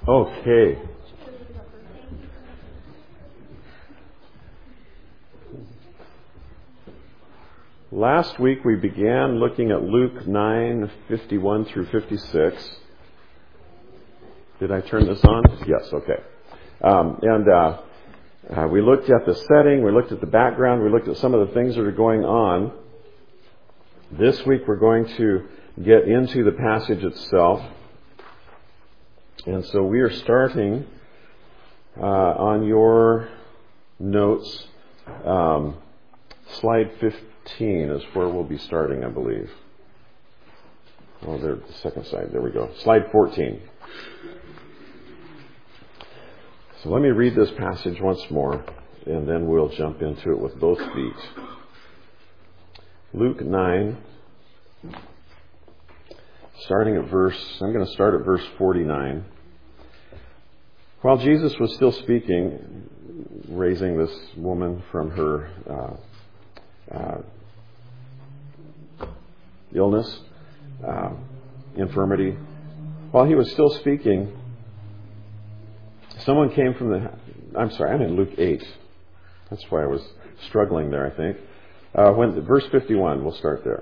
Okay. Last week we began looking at Luke 9:51 through 56. Did I turn this on? Yes, okay. We looked at the setting, we looked at the background, we looked at some of the things that are going on. This week we're going to get into the passage itself. And so we are starting on your notes. Slide 15 is where we'll be starting, I believe. Oh, there, the second side. There we go. Slide 14. So let me read this passage once more, and then we'll jump into it with both feet. Luke 9, I'm going to start at verse 49. While Jesus was still speaking, raising this woman from her illness, infirmity, while he was still speaking, someone came from I'm in Luke 8. That's why I was struggling there, I think. Verse 51, we'll start there.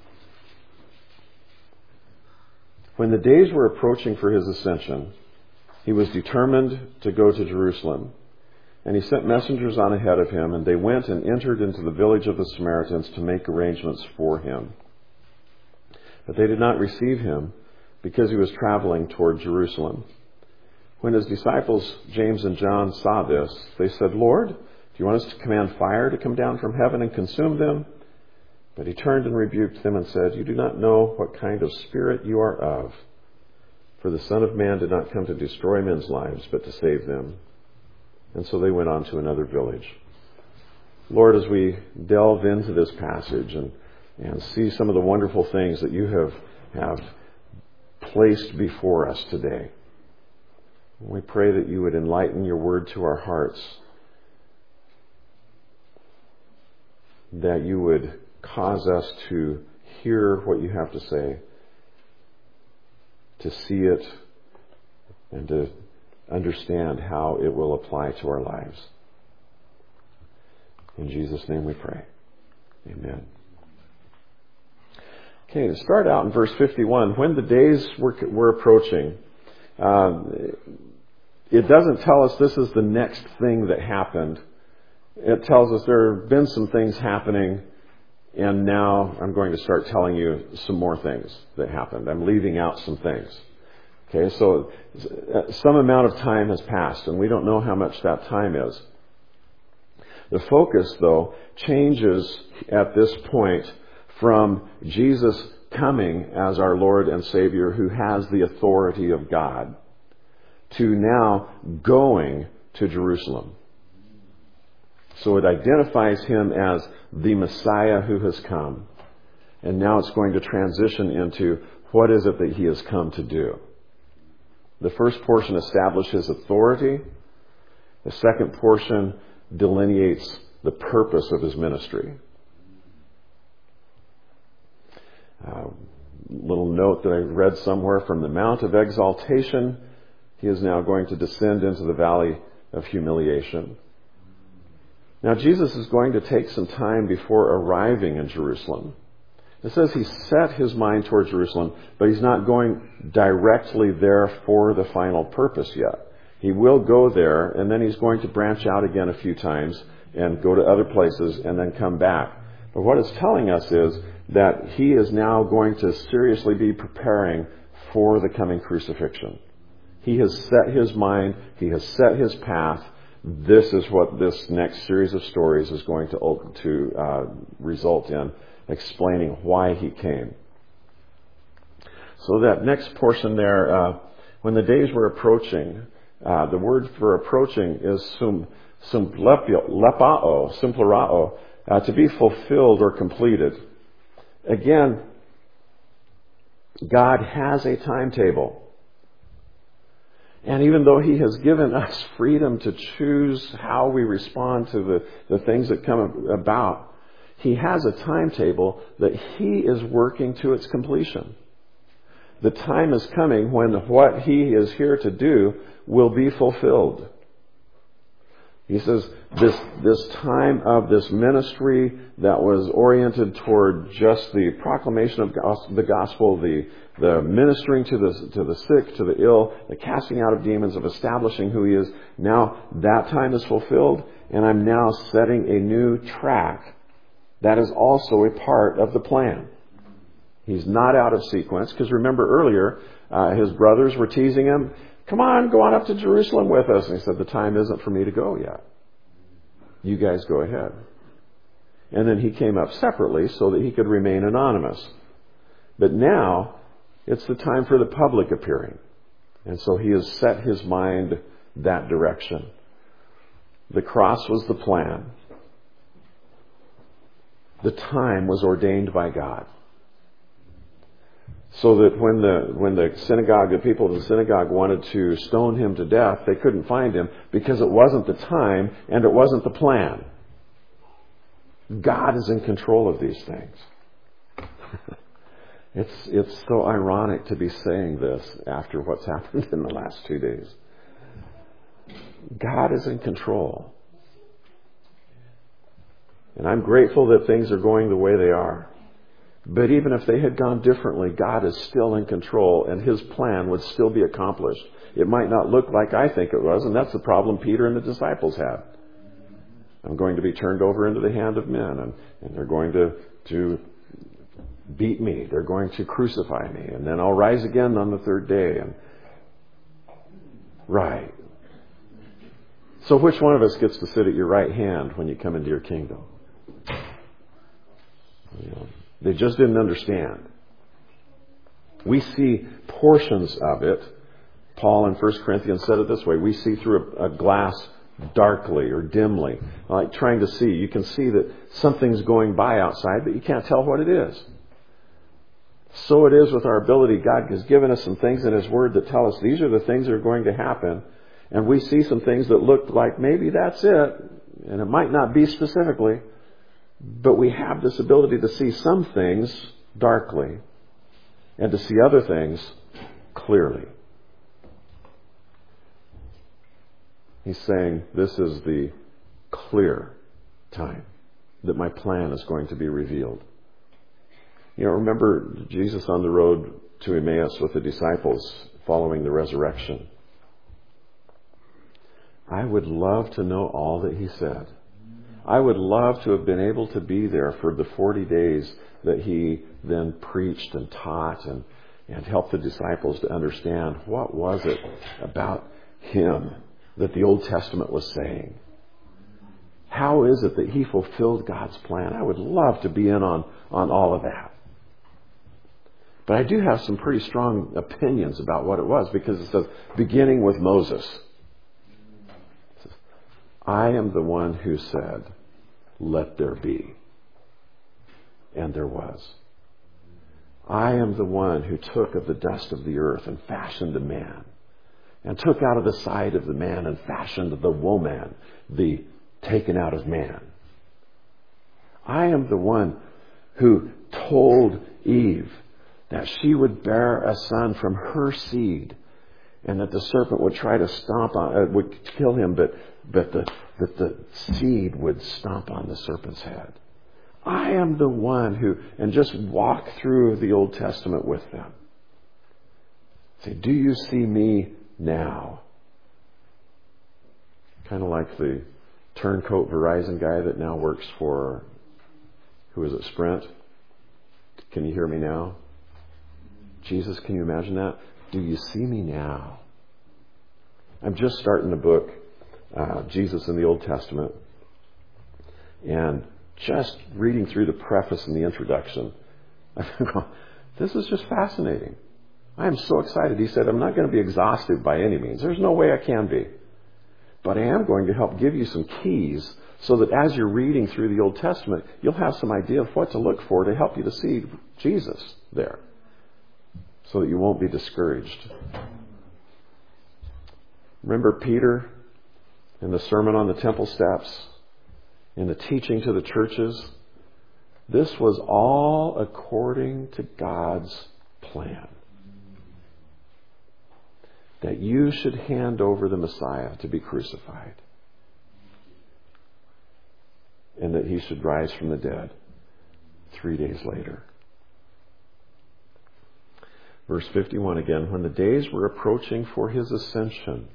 When the days were approaching for his ascension, he was determined to go to Jerusalem. And he sent messengers on ahead of him, and they went and entered into the village of the Samaritans to make arrangements for him. But they did not receive him, because he was traveling toward Jerusalem. When his disciples, James and John, saw this, they said, "Lord, do you want us to command fire to come down from heaven and consume them?" But he turned and rebuked them and said, "You do not know what kind of spirit you are of. For the Son of Man did not come to destroy men's lives, but to save them." And so they went on to another village. Lord, as we delve into this passage and see some of the wonderful things that you have placed before us today, we pray that you would enlighten your word to our hearts, that you would cause us to hear what you have to say, to see it, and to understand how it will apply to our lives. In Jesus' name we pray. Amen. Okay, to start out in verse 51, when the days were approaching, it doesn't tell us this is the next thing that happened. It tells us there have been some things happening, and now I'm going to start telling you some more things that happened. I'm leaving out some things. Okay, so some amount of time has passed, and we don't know how much that time is. The focus, though, changes at this point from Jesus coming as our Lord and Savior who has the authority of God to now going to Jerusalem. So it identifies him as the Messiah who has come. And now it's going to transition into what is it that he has come to do. The first portion establishes authority. The second portion delineates the purpose of his ministry. Little note that I read somewhere: from the Mount of Exaltation, he is now going to descend into the Valley of Humiliation. Now, Jesus is going to take some time before arriving in Jerusalem. It says he set his mind toward Jerusalem, but he's not going directly there for the final purpose yet. He will go there, and then he's going to branch out again a few times and go to other places and then come back. But what it's telling us is that he is now going to seriously be preparing for the coming crucifixion. He has set his mind, he has set his path. This is what this next series of stories is going to result in, explaining why he came. So that next portion there, when the days were approaching, the word for approaching is simplerao, to be fulfilled or completed. Again, God has a timetable. And even though he has given us freedom to choose how we respond to the things that come about, he has a timetable that he is working to its completion. the time is coming when what He is here to do will be fulfilled. He says this time of this ministry that was oriented toward just the proclamation of the gospel, the ministering to the sick, to the ill, the casting out of demons, of establishing who He is. Now that time is fulfilled, and I'm now setting a new track that is also a part of the plan. He's not out of sequence, because remember earlier, his brothers were teasing him. Come on, go on up to Jerusalem with us. And he said, the time isn't for me to go yet. You guys go ahead. And then he came up separately so that he could remain anonymous. But now, it's the time for the public appearing. And so he has set his mind that direction. The cross was the plan. The time was ordained by God. So that when the people of the synagogue wanted to stone him to death, they couldn't find him because it wasn't the time and it wasn't the plan. God is in control of these things. It's so ironic to be saying this after what's happened in the last 2 days. God is in control. And I'm grateful that things are going the way they are. But even if they had gone differently, God is still in control, and His plan would still be accomplished. It might not look like I think it was, and that's the problem Peter and the disciples had. I'm going to be turned over into the hand of men, and they're going to beat me. They're going to crucify me, and then I'll rise again on the third day. And right. So which one of us gets to sit at your right hand when you come into your kingdom? They just didn't understand. We see portions of it. Paul in 1 Corinthians said it this way. We see through a glass darkly or dimly. Like trying to see. You can see that something's going by outside, but you can't tell what it is. So it is with our ability. God has given us some things in His Word that tell us these are the things that are going to happen. And we see some things that look like maybe that's it. And it might not be specifically. But we have this ability to see some things darkly and to see other things clearly. He's saying this is the clear time that my plan is going to be revealed. Remember Jesus on the road to Emmaus with the disciples following the resurrection. I would love to know all that He said. I would love to have been able to be there for the 40 days that He then preached and taught and helped the disciples to understand what was it about Him that the Old Testament was saying. How is it that He fulfilled God's plan? I would love to be in on all of that. But I do have some pretty strong opinions about what it was, because it says, beginning with Moses. I am the one who said, let there be. And there was. I am the one who took of the dust of the earth and fashioned a man. And took out of the side of the man and fashioned the woman, the taken out of man. I am the one who told Eve that she would bear a son from her seed, and that the serpent would try to stomp on, would kill him, but the seed would stomp on the serpent's head. I am the one who, and just walk through the Old Testament with them. Say, do you see me now? Kind of like the turncoat Verizon guy that now works for, who is it, Sprint? Can you hear me now? Jesus, can you imagine that? Do you see me now? I'm just starting the book, Jesus in the Old Testament. And just reading through the preface and the introduction, I'm going, this is just fascinating. I am so excited. He said, I'm not going to be exhaustive by any means. There's no way I can be. But I am going to help give you some keys so that as you're reading through the Old Testament, you'll have some idea of what to look for to help you to see Jesus there, so that you won't be discouraged. Remember Peter in the Sermon on the Temple Steps, in the teaching to the churches? This was all according to God's plan. that you should hand over the Messiah to be crucified, and that he should rise from the dead 3 days later. Verse 51 again, when the days were approaching for his ascension.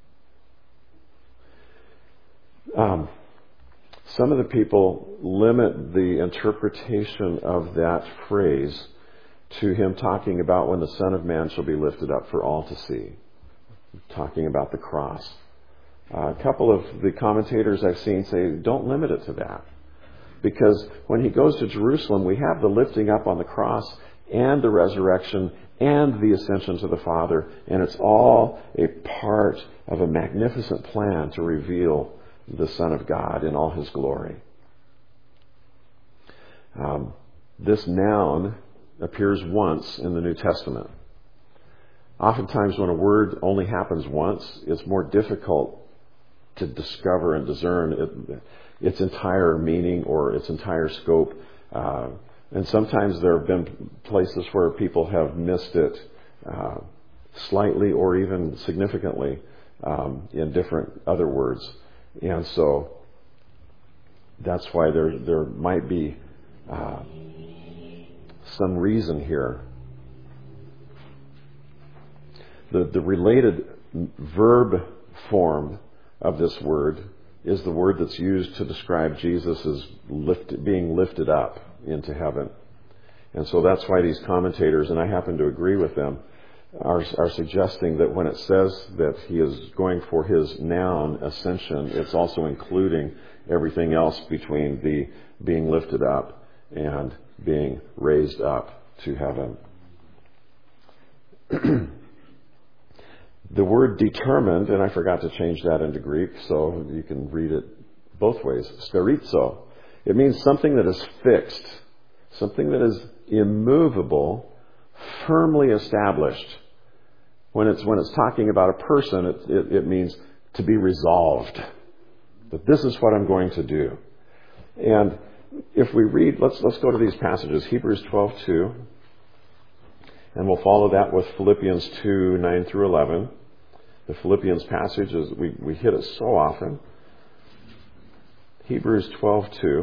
Some of the people limit the interpretation of that phrase to him talking about when the Son of Man shall be lifted up for all to see. Talking about the cross. A couple of the commentators I've seen say, don't limit it to that. Because when he goes to Jerusalem, we have the lifting up on the cross and the resurrection and the ascension to the Father. And it's all a part of a magnificent plan to reveal the Son of God in all his glory. This noun appears once in the New Testament. Oftentimes when a word only happens once, it's more difficult to discover and discern its entire meaning or its entire scope. And sometimes there have been places where people have missed it slightly or even significantly in different other words. And so that's why there might be some reason here. The related verb form of this word is the word that's used to describe Jesus as being lifted up into heaven. And so that's why these commentators, and I happen to agree with them, are suggesting that when it says that he is going for his noun ascension, it's also including everything else between the being lifted up and being raised up to heaven. The word determined, and I forgot to change that into Greek, so you can read it both ways. Sterizo. It means something that is fixed, something that is immovable, firmly established. When it's talking about a person, it means to be resolved. That this is what I'm going to do. And if we read, let's go to these passages. Hebrews 12:2, and we'll follow that with Philippians 2:9 through 11. The Philippians passage is we hit it so often. Hebrews 12:2.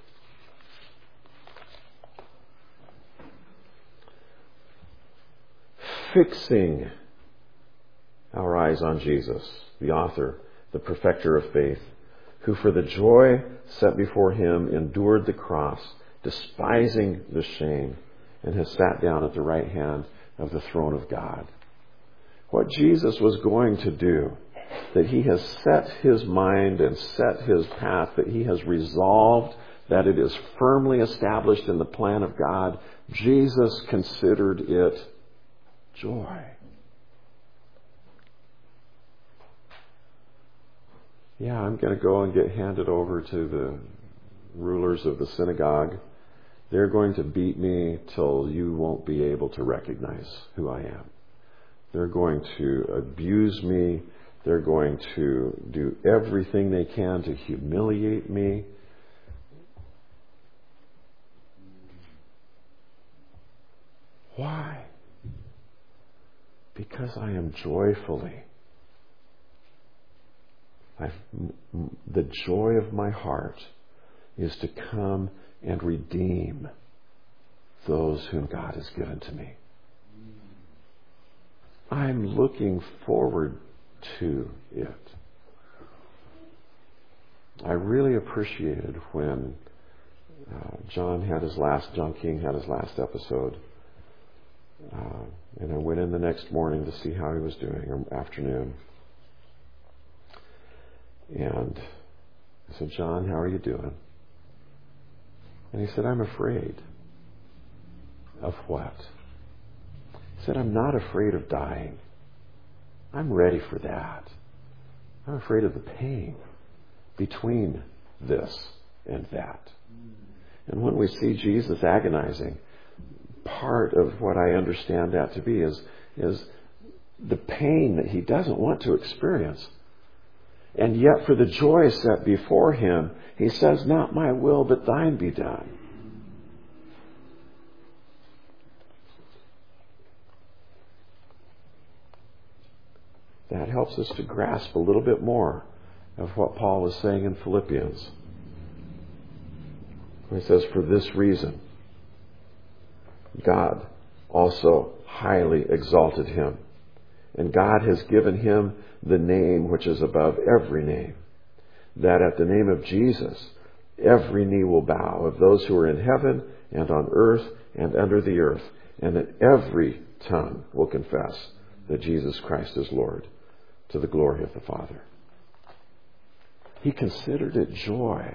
Fixing our eyes on Jesus, the author, the perfecter of faith, who for the joy set before him endured the cross, despising the shame, and has sat down at the right hand of the throne of God. What Jesus was going to do, that he has set his mind and set his path, that he has resolved, that it is firmly established in the plan of God, Jesus considered it joy. Yeah, I'm going to go and get handed over to the rulers of the synagogue. They're going to beat me till you won't be able to recognize who I am. They're going to abuse me. They're going to do everything they can to humiliate me. Why? Because I am joyfully. The joy of my heart is to come and redeem those whom God has given to me. I'm looking forward to it. I really appreciated when John King had his last episode. And I went in the next morning to see how he was doing, or afternoon. And I said, John, how are you doing? And he said, I'm afraid. Of what? He said, I'm not afraid of dying. I'm ready for that. I'm afraid of the pain between this and that. And when we see Jesus agonizing, part of what I understand that to be is the pain that he doesn't want to experience. And yet for the joy set before him, he says, not my will, but thine be done. that helps us to grasp a little bit more of what Paul was saying in Philippians. He says, for this reason, God also highly exalted him. And God has given him the name which is above every name, that at the name of Jesus, every knee will bow of those who are in heaven and on earth and under the earth, and that every tongue will confess that Jesus Christ is Lord, to the glory of the Father. He considered it joy.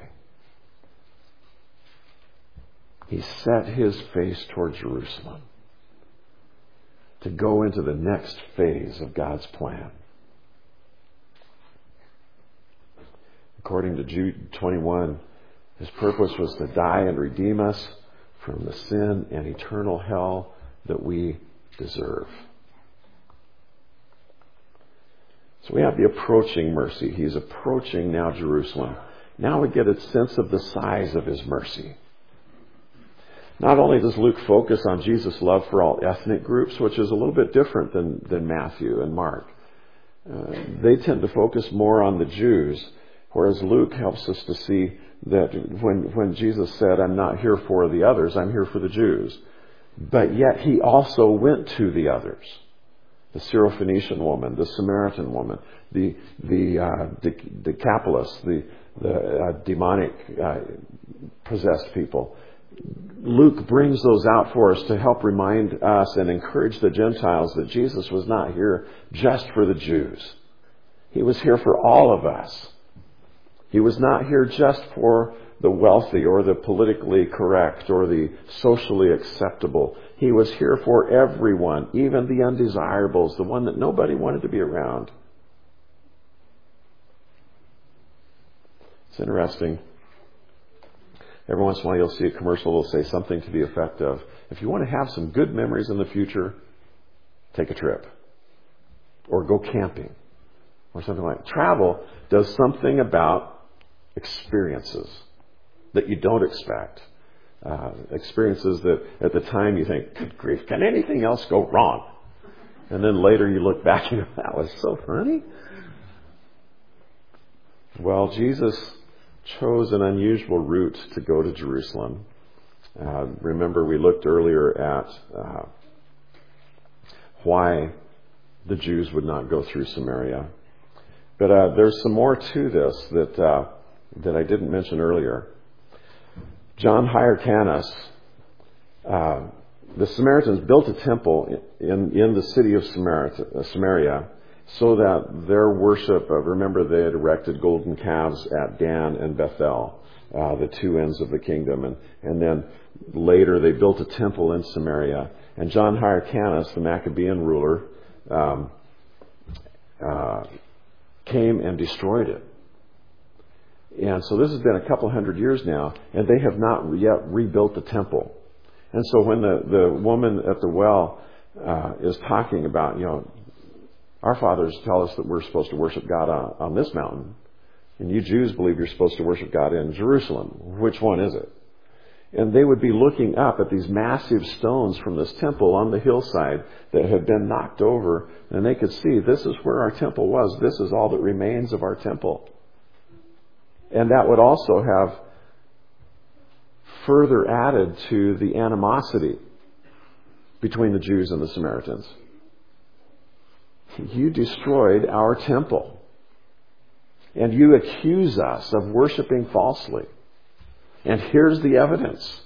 He set his face toward Jerusalem to go into the next phase of God's plan. According to Jude 21, his purpose was to die and redeem us from the sin and eternal hell that we deserve. So we have the approaching mercy. He's approaching now Jerusalem. Now we get a sense of the size of his mercy. Not only does Luke focus on Jesus' love for all ethnic groups, which is a little bit different than Matthew and Mark. They tend to focus more on the Jews, whereas Luke helps us to see that when Jesus said, I'm not here for the others, I'm here for the Jews. But yet he also went to the others. The Syrophoenician woman, the Samaritan woman, the Decapolis, the demonic possessed people. Luke brings those out for us to help remind us and encourage the Gentiles that Jesus was not here just for the Jews. He was here for all of us. He was not here just for the wealthy or the politically correct or the socially acceptable. He was here for everyone, even the undesirables, the one that nobody wanted to be around. It's interesting. Every once in a while you'll see a commercial that'll say something to the effect of, if you want to have some good memories in the future, take a trip. Or go camping. Or something like that. Travel does something about experiences that you don't expect. Experiences that at the time you think, good grief, can anything else go wrong? And then later you look back and go, that was so funny. Well, Jesus chose an unusual route to go to Jerusalem. Remember, we looked earlier at why the Jews would not go through Samaria. But there's some more to this that I didn't mention earlier. John Hyrcanus, the Samaritans built a temple in the city of Samaria, so that their worship of, remember, they had erected golden calves at Dan and Bethel, the two ends of the kingdom. And then later they built a temple in Samaria. And John Hyrcanus, the Maccabean ruler, came and destroyed it. And so this has been a couple hundred years now, and they have not yet rebuilt the temple. And so when the woman at the well is talking about, our fathers tell us that we're supposed to worship God on this mountain. And you Jews believe you're supposed to worship God in Jerusalem. Which one is it? And they would be looking up at these massive stones from this temple on the hillside that had been knocked over. And they could see, this is where our temple was. This is all that remains of our temple. And that would also have further added to the animosity between the Jews and the Samaritans. You destroyed our temple. And you accuse us of worshiping falsely. And here's the evidence.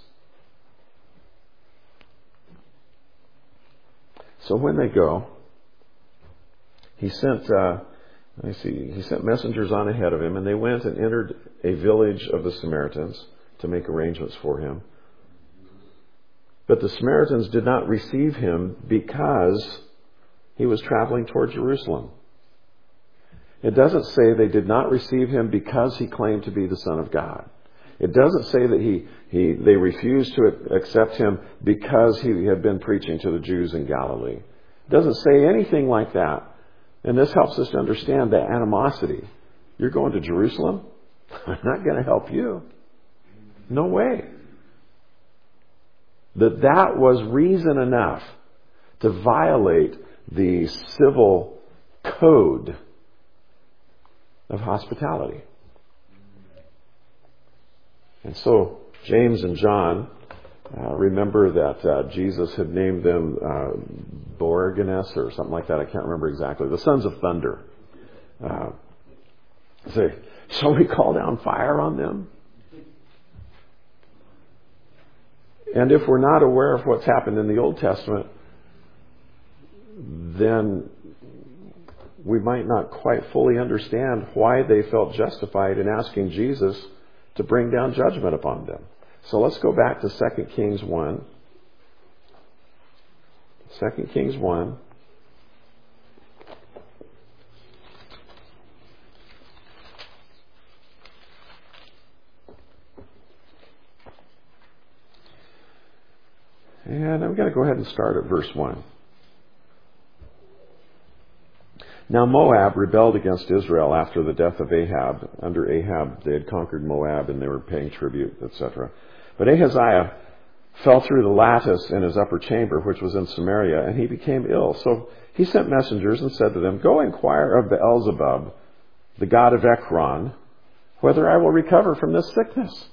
So when they go, he sent messengers on ahead of him, and they went and entered a village of the Samaritans to make arrangements for him. But the Samaritans did not receive him because he was traveling toward Jerusalem. It doesn't say they did not receive him because he claimed to be the Son of God. It doesn't say that they refused to accept him because he had been preaching to the Jews in Galilee. It doesn't say anything like that. And this helps us to understand the animosity. You're going to Jerusalem? I'm not going to help you. No way. That was reason enough to violate the civil code of hospitality. And so James and John, remember that Jesus had named them Boanerges or something like that. I can't remember exactly. The sons of thunder. Say, shall we call down fire on them? And if we're not aware of what's happened in the Old Testament, then we might not quite fully understand why they felt justified in asking Jesus to bring down judgment upon them. So let's go back to 2 Kings 1. 2 Kings 1. And I'm going to go ahead and start at verse 1. Now Moab rebelled against Israel after the death of Ahab. Under Ahab, they had conquered Moab and they were paying tribute, etc. But Ahaziah fell through the lattice in his upper chamber, which was in Samaria, and he became ill. So he sent messengers and said to them, "Go inquire of Beelzebub, the god of Ekron, whether I will recover from this sickness."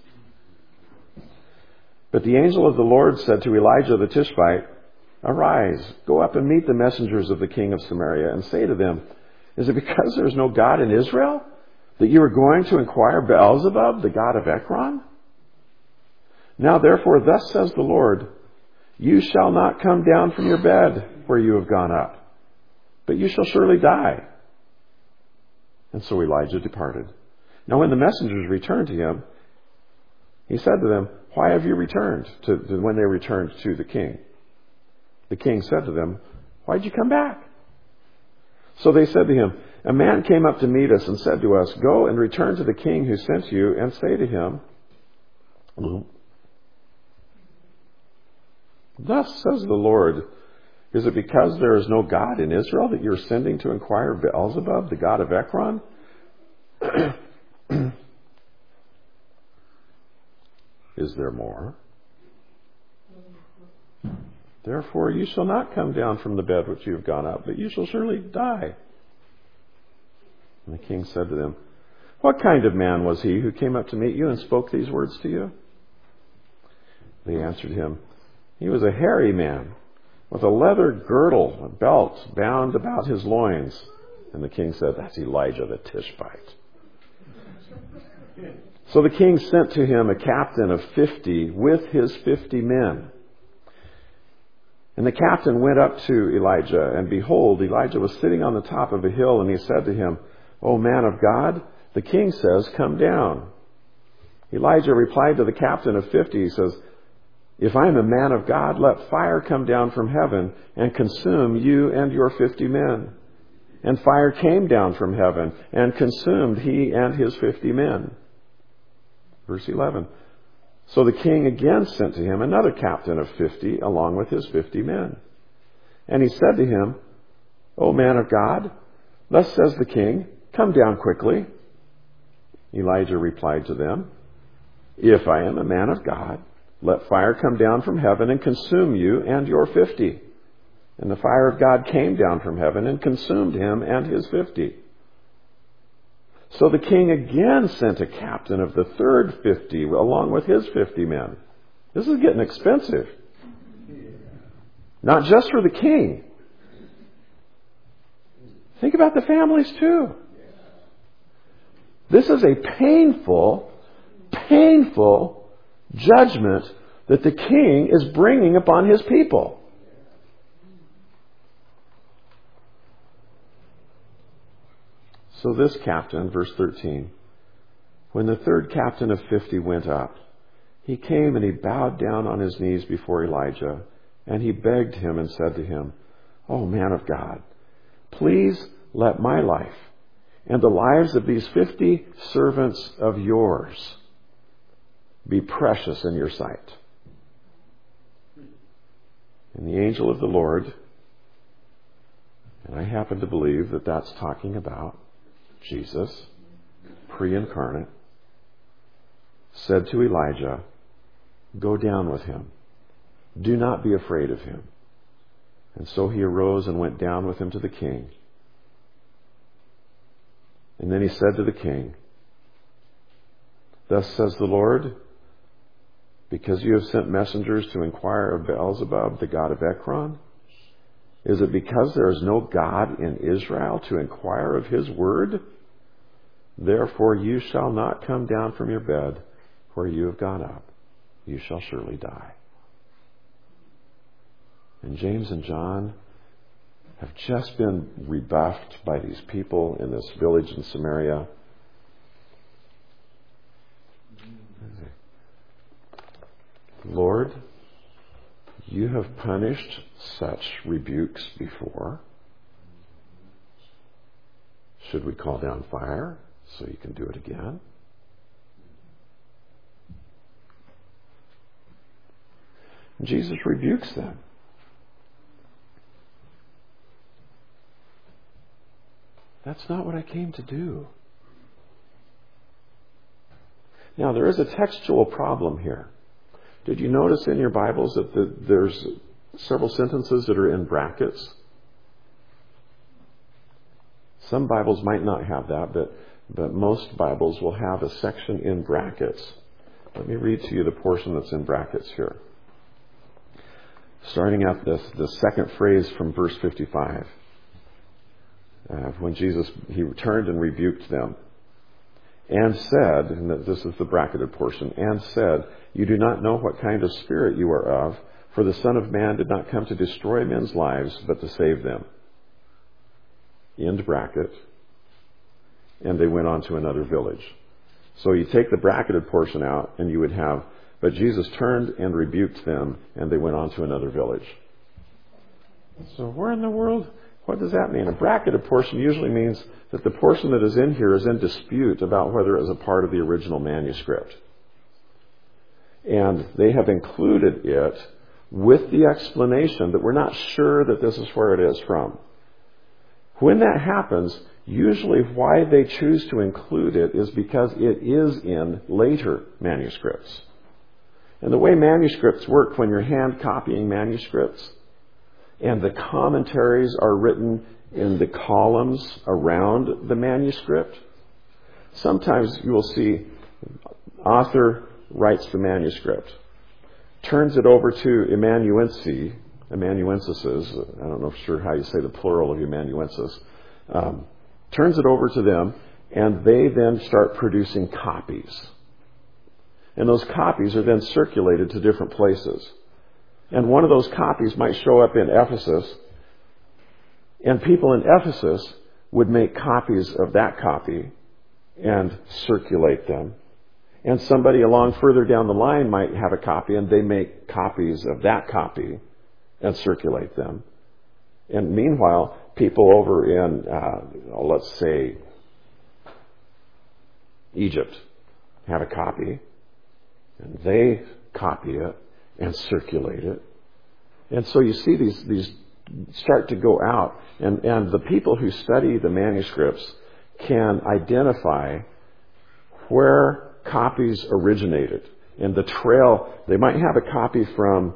But the angel of the Lord said to Elijah the Tishbite, "Arise, go up and meet the messengers of the king of Samaria, and say to them, is it because there is no God in Israel that you are going to inquire Beelzebub, the god of Ekron? Now therefore, thus says the Lord, you shall not come down from your bed where you have gone up, but you shall surely die." And so Elijah departed. Now when the messengers returned to him, he said to them, "Why have you returned?" When they returned to the king. The king said to them, "Why did you come back?" So they said to him, "A man came up to meet us and said to us, 'Go and return to the king who sent you and say to him, thus says the Lord, is it because there is no God in Israel that you are sending to inquire of Beelzebub, the god of Ekron?" Is there more? "Therefore you shall not come down from the bed which you have gone up, but you shall surely die." And the king said to them, "What kind of man was he who came up to meet you and spoke these words to you?" They answered him, "He was a hairy man, with a leather girdle, a belt bound about his loins." And the king said, "That's Elijah the Tishbite." So the king sent to him a captain of 50 with his 50 men. And the captain went up to Elijah, and behold, Elijah was sitting on the top of a hill, and he said to him, "O man of God, the king says, come down." Elijah replied to the captain of 50, he says, "If I am a man of God, let fire come down from heaven and consume you and your 50 men. And fire came down from heaven and consumed he and his 50 men. Verse 11. So the king again sent to him another captain of 50 along with his 50 men. And he said to him, "O man of God, thus says the king, come down quickly." Elijah replied to them, "If I am a man of God, let fire come down from heaven and consume you and your 50. And the fire of God came down from heaven and consumed him and his 50. So the king again sent a captain of the third 50 along with his 50 men. This is getting expensive. Not just for the king. Think about the families too. This is a painful judgment that the king is bringing upon his people. So this captain, verse 13, when the third captain of 50 went up, he came and he bowed down on his knees before Elijah, and he begged him and said to him, "O man of God, please let my life and the lives of these 50 servants of yours be precious in your sight." And the angel of the Lord, and I happen to believe that that's talking about Jesus, pre-incarnate, said to Elijah, "Go down with him. Do not be afraid of him." And so he arose and went down with him to the king. And then he said to the king, "Thus says the Lord, because you have sent messengers to inquire of Beelzebub, the god of Ekron, is it because there is no God in Israel to inquire of his word? Therefore you shall not come down from your bed where you have gone up. You shall surely die." And James and John have just been rebuffed by these people in this village in Samaria. "Lord, you have punished such rebukes before. Should we call down fire so you can do it again?" Jesus rebukes them. That's not what I came to do. Now, there is a textual problem here. Did you notice in your Bibles that there's several sentences that are in brackets? Some Bibles might not have that, but most Bibles will have a section in brackets. Let me read to you the portion that's in brackets here. Starting at the second phrase from verse 55. When Jesus, he returned and rebuked them. And said, and this is the bracketed portion, and said, "You do not know what kind of spirit you are of, for the Son of Man did not come to destroy men's lives, but to save them." End bracket. And they went on to another village. So you take the bracketed portion out, and you would have, "But Jesus turned and rebuked them, and they went on to another village." So where in the world? What does that mean? A bracketed portion usually means that the portion that is in here is in dispute about whether it was a part of the original manuscript. And they have included it with the explanation that we're not sure that this is where it is from. When that happens, usually why they choose to include it is because it is in later manuscripts. And the way manuscripts work, when you're hand copying manuscripts, and the commentaries are written in the columns around the manuscript, sometimes you will see author writes the manuscript, turns it over to amanuenses, I don't know for sure how you say the plural of amanuensis, turns it over to them, and they then start producing copies. And those copies are then circulated to different places. And one of those copies might show up in Ephesus, and people in Ephesus would make copies of that copy and circulate them. And somebody along further down the line might have a copy, and they make copies of that copy and circulate them. And meanwhile, people over in, let's say, Egypt have a copy, and they copy it and circulate it. And so you see these start to go out, and the people who study the manuscripts can identify where copies originated. And the trail, they might have a copy from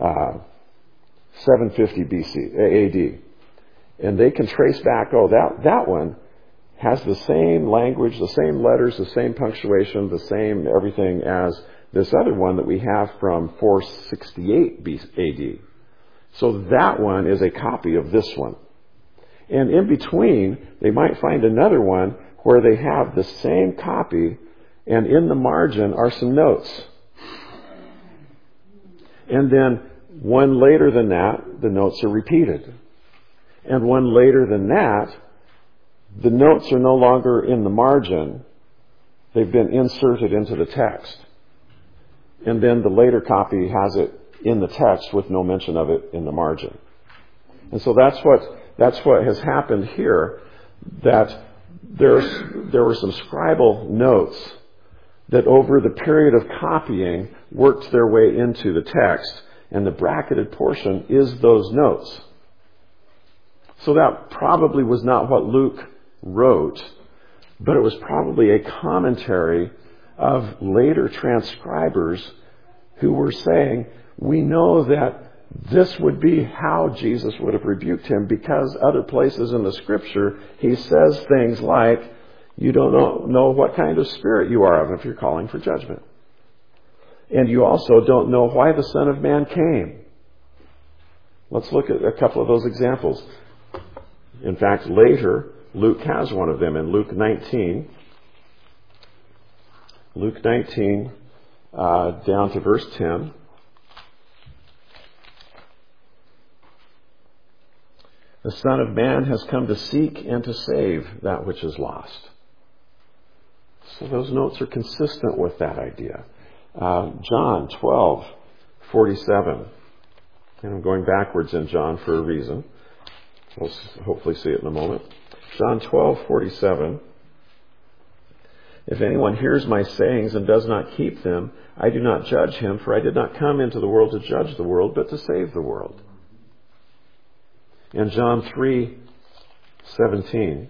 750 BC, AD. And they can trace back, that one has the same language, the same letters, the same punctuation, the same everything as this other one that we have from 468 AD. So that one is a copy of this one. And in between, they might find another one where they have the same copy, and in the margin are some notes. And then one later than that, the notes are repeated. And one later than that, the notes are no longer in the margin. They've been inserted into the text. And then the later copy has it in the text with no mention of it in the margin. And so that's what has happened here, that there were some scribal notes that over the period of copying worked their way into the text, and the bracketed portion is those notes. So that probably was not what Luke wrote, but it was probably a commentary of later transcribers who were saying, we know that this would be how Jesus would have rebuked him, because other places in the scripture he says things like, You don't know what kind of spirit you are of if you're calling for judgment. And you also don't know why the Son of Man came. Let's look at a couple of those examples. In fact, later, Luke has one of them in Luke 19. Luke 19, down to verse 10. The Son of Man has come to seek and to save that which is lost. So those notes are consistent with that idea. John 12:47. And I'm going backwards in John for a reason. We'll hopefully see it in a moment. John 12:47. If anyone hears my sayings and does not keep them, I do not judge him, for I did not come into the world to judge the world, but to save the world. And John 3:17.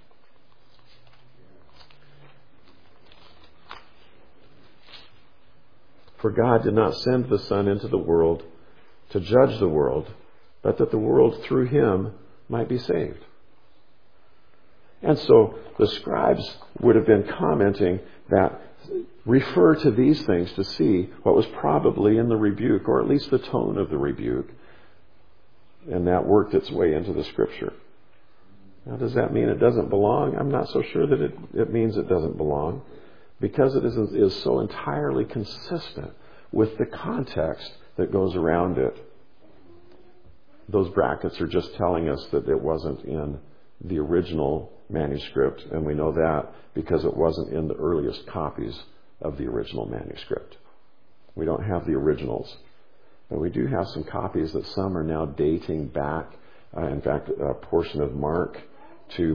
For God did not send the Son into the world to judge the world, but that the world through him might be saved. And so the scribes would have been commenting that refer to these things to see what was probably in the rebuke, or at least the tone of the rebuke. And that worked its way into the Scripture. Now, does that mean it doesn't belong? I'm not so sure that it means it doesn't belong, because it is so entirely consistent with the context that goes around it. Those brackets are just telling us that it wasn't in the original manuscript, and we know that because it wasn't in the earliest copies of the original manuscript. We don't have the originals, but we do have some copies that some are now dating back, in fact, a portion of Mark to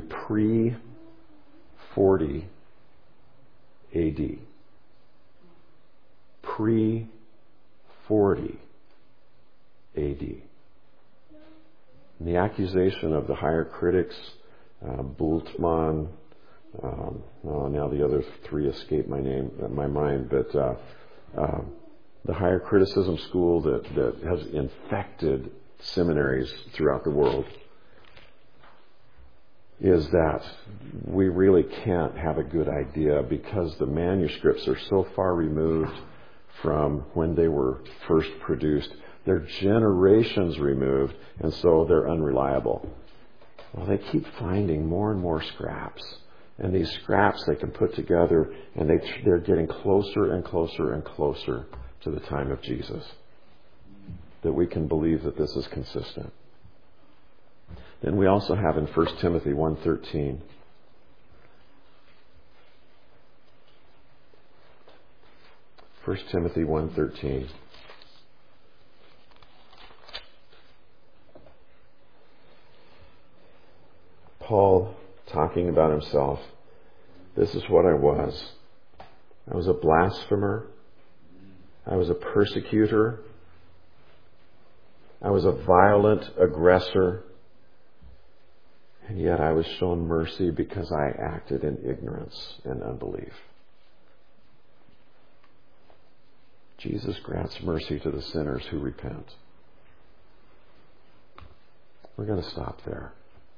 pre-40 AD. Pre-40 AD. And the accusation of the higher critics, Bultmann, now the other three escape my mind, but the higher criticism school that has infected seminaries throughout the world, is that we really can't have a good idea because the manuscripts are so far removed from when they were first produced. They're generations removed, and so they're unreliable. Well, they keep finding more and more scraps. And these scraps they can put together, and they're getting closer and closer and closer to the time of Jesus, that we can believe that this is consistent. Then we also have in 1 Timothy 1:13. 1 Timothy 1:13. Paul talking about himself. This is what I was. I was a blasphemer. I was a persecutor. I was a violent aggressor. And yet I was shown mercy because I acted in ignorance and unbelief. Jesus grants mercy to the sinners who repent. We're going to stop there.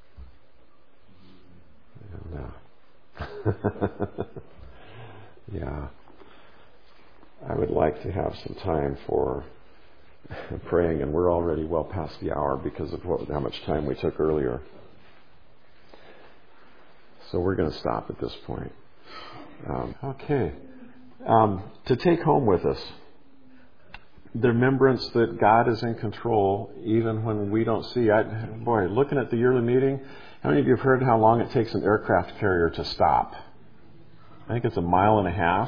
No. Yeah. I would like to have some time for praying, and we're already well past the hour because of how much time we took earlier. So we're going to stop at this point. Okay. To take home with us, the remembrance that God is in control even when we don't see. Looking at the yearly meeting, how many of you have heard how long it takes an aircraft carrier to stop? I think it's 1.5 miles.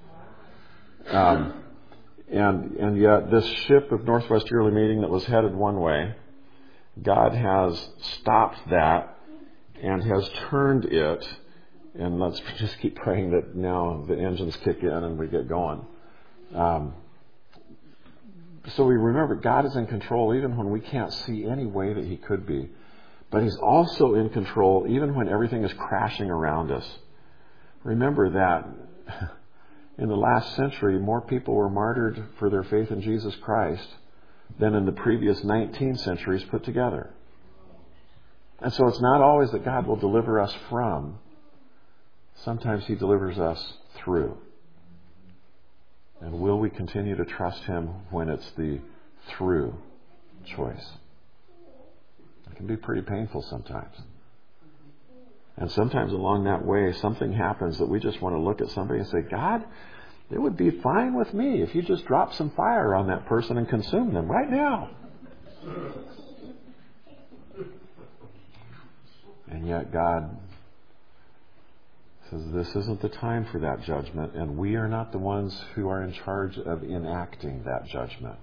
And yet this ship of Northwest Yearly Meeting that was headed one way, God has stopped that and has turned it, and let's just keep praying that now the engines kick in and we get going. So we remember God is in control even when we can't see any way that He could be. But He's also in control even when everything is crashing around us. Remember that in the last century, more people were martyred for their faith in Jesus Christ than in the previous 19 centuries put together. And so it's not always that God will deliver us from Sometimes He delivers us through. And will we continue to trust Him when it's the through choice? It can be pretty painful sometimes. And sometimes along that way, something happens that we just want to look at somebody and say, God, it would be fine with me if you just drop some fire on that person and consume them right now. And yet God says this isn't the time for that judgment, and we are not the ones who are in charge of enacting that judgment.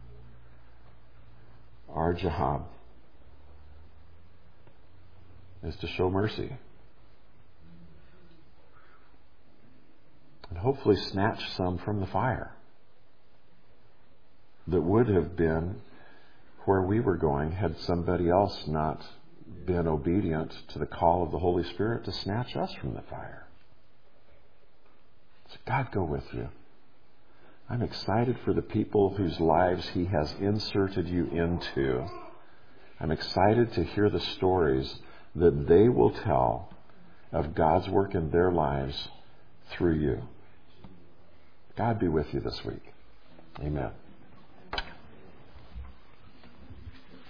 Our job is to show mercy. And hopefully snatch some from the fire that would have been where we were going had somebody else not been obedient to the call of the Holy Spirit to snatch us from the fire. So God go with you. I'm excited for the people whose lives He has inserted you into. I'm excited to hear the stories that they will tell of God's work in their lives through you. God be with you this week. Amen.